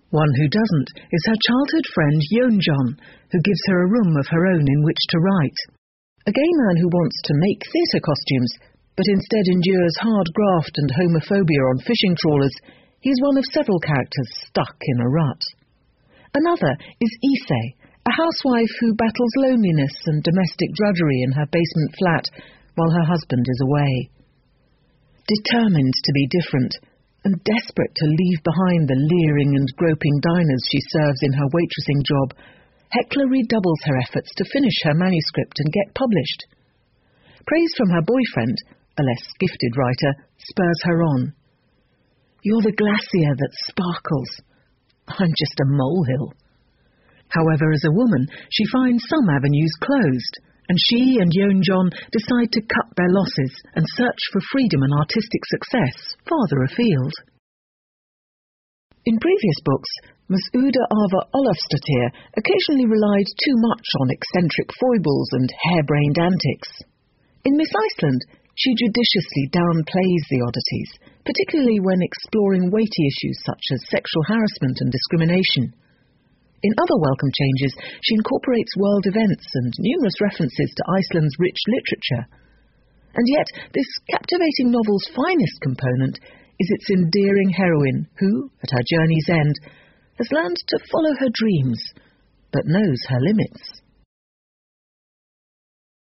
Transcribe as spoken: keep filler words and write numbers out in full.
One who doesn't is her childhood friend Yeonjon, who gives her a room of her own in which to write. A gay man who wants to make theatre costumes, but instead endures hard graft and homophobia on fishing trawlers, he is one of several characters stuck in a rut. Another is Issei, a housewife who battles loneliness and domestic drudgery in her basement flat while her husband is away. Determined to be different, and desperate to leave behind the leering and groping diners she serves in her waitressing job, Hecla redoubles her efforts to finish her manuscript and get published. Praise from her boyfriend, a less gifted writer, spurs her on. "You're the glacier that sparkles. I'm just a molehill." However, as a woman, she finds some avenues closed, and she and Yeonjon decide to cut their losses and search for freedom and artistic success farther afield. In previous books, Masuda Ava Olafsdottir occasionally relied too much on eccentric foibles and harebrained antics. In Miss Iceland, she judiciously downplays the oddities, particularly when exploring weighty issues such as sexual harassment and discrimination. In other welcome changes, she incorporates world events and numerous references to Iceland's rich literature. And yet, this captivating novel's finest component is its endearing heroine who, at her journey's end, has learned to follow her dreams, but knows her limits.